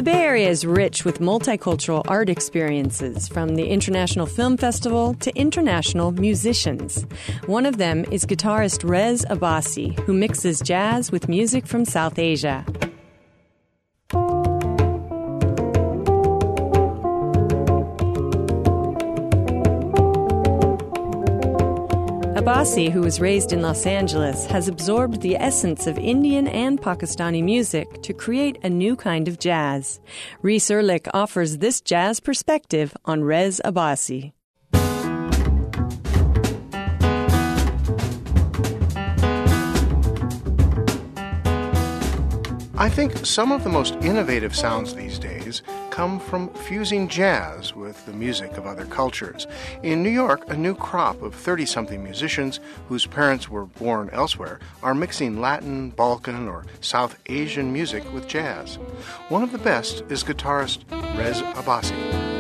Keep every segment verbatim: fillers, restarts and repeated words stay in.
The Bay Area is rich with multicultural art experiences, from the International Film Festival to international musicians. One of them is guitarist Rez Abbasi, who mixes jazz with music from South Asia. Abbasi, who was raised in Los Angeles, has absorbed the essence of Indian and Pakistani music to create a new kind of jazz. Reese Erlich offers this jazz perspective on Rez Abbasi. I think some of the most innovative sounds these days come from fusing jazz with the music of other cultures. In New York, a new crop of thirty-something musicians whose parents were born elsewhere are mixing Latin, Balkan, or South Asian music with jazz. One of the best is guitarist Rez Abbasi.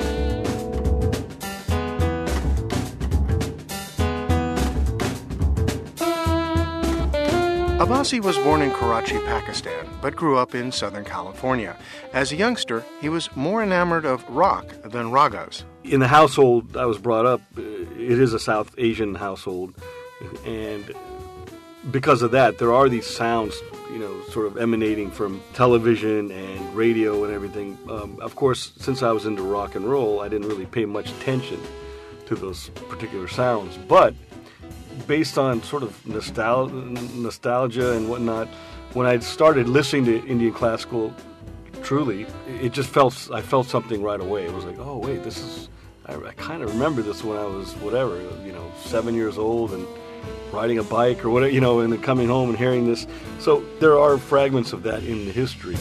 Abbasi was born in Karachi, Pakistan, but grew up in Southern California. As a youngster, he was more enamored of rock than ragas. In the household I was brought up, it is a South Asian household, and because of that, there are these sounds, you know, sort of emanating from television and radio and everything. Um, of course, since I was into rock and roll, I didn't really pay much attention to those particular sounds, but based on sort of nostal- nostalgia and whatnot, when I started listening to Indian classical, truly, it just felt, I felt something right away. It was like, oh, wait, this is, I, I kind of remember this when I was, whatever, you know, seven years old and riding a bike or whatever, you know, and then coming home and hearing this. So there are fragments of that in the history.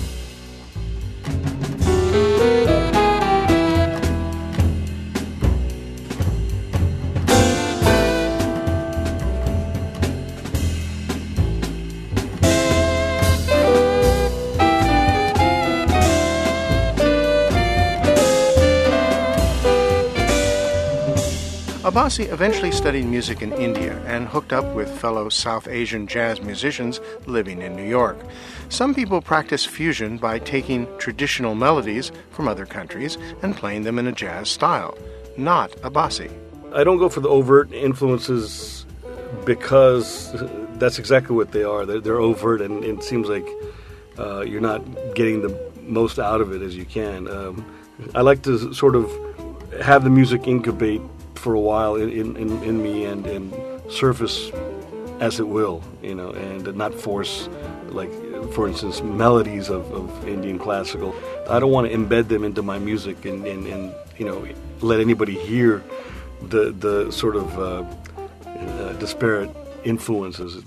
Abbasi eventually studied music in India and hooked up with fellow South Asian jazz musicians living in New York. Some people practice fusion by taking traditional melodies from other countries and playing them in a jazz style. Not Abbasi. I don't go for the overt influences because that's exactly what they are. They're, they're overt, and it seems like uh, you're not getting the most out of it as you can. Um, I like to sort of have the music incubate for a while in, in, in me and, and surface as it will, you know, and not force, like, for instance, melodies of, of Indian classical. I don't want to embed them into my music and, and, and you know, let anybody hear the, the sort of uh, uh, disparate influences.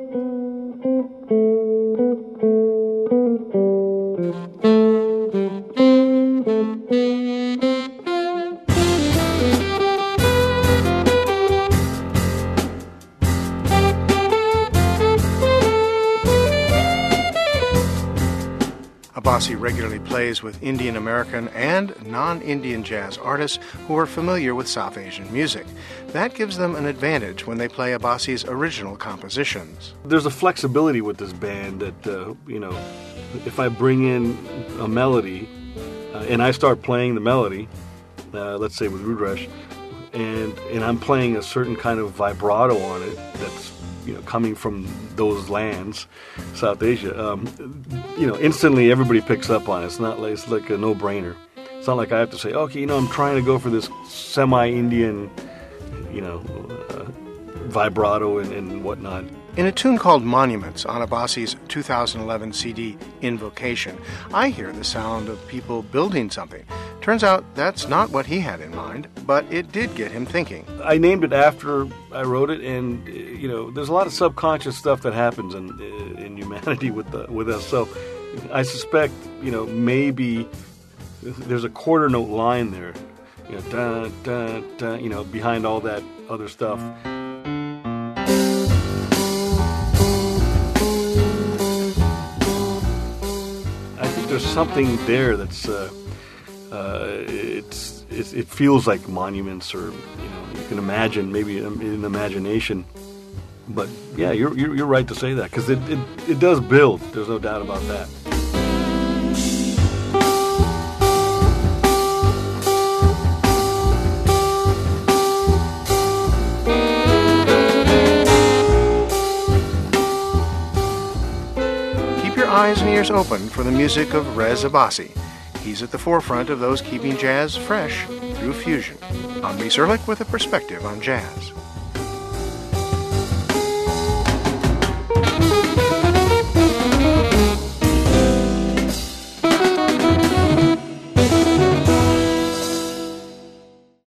Abbasi regularly plays with Indian American and non-Indian jazz artists who are familiar with South Asian music. That gives them an advantage when they play Abbasi's original compositions. There's a flexibility with this band that, uh, you know, if I bring in a melody uh, and I start playing the melody, uh, let's say with Rudresh, and, and I'm playing a certain kind of vibrato on it that's, you know, coming from those lands, South Asia, um, you know, instantly everybody picks up on it. It's not like, it's like a no-brainer. It's not like I have to say, okay, you know, I'm trying to go for this semi-Indian, you know, uh, vibrato and, and whatnot. In a tune called Monuments on Abbasi's two thousand eleven C D, Invocation, I hear the sound of people building something. Turns out that's not what he had in mind, but it did get him thinking. I named it after I wrote it, and, you know, there's a lot of subconscious stuff that happens in in humanity with the, with us. So I suspect, you know, maybe there's a quarter note line there, you know, da, da, da, you know, behind all that other stuff. There's something there that's uh, uh, it's, it's it feels like monuments, or, you know, you can imagine maybe in imagination. But yeah, you're you're, you're right to say that, because it, it it does build. There's no doubt about that. eyes and ears open for the music of Rez Abbasi. He's at the forefront of those keeping jazz fresh through fusion. I'm Reese Erlich with a perspective on jazz.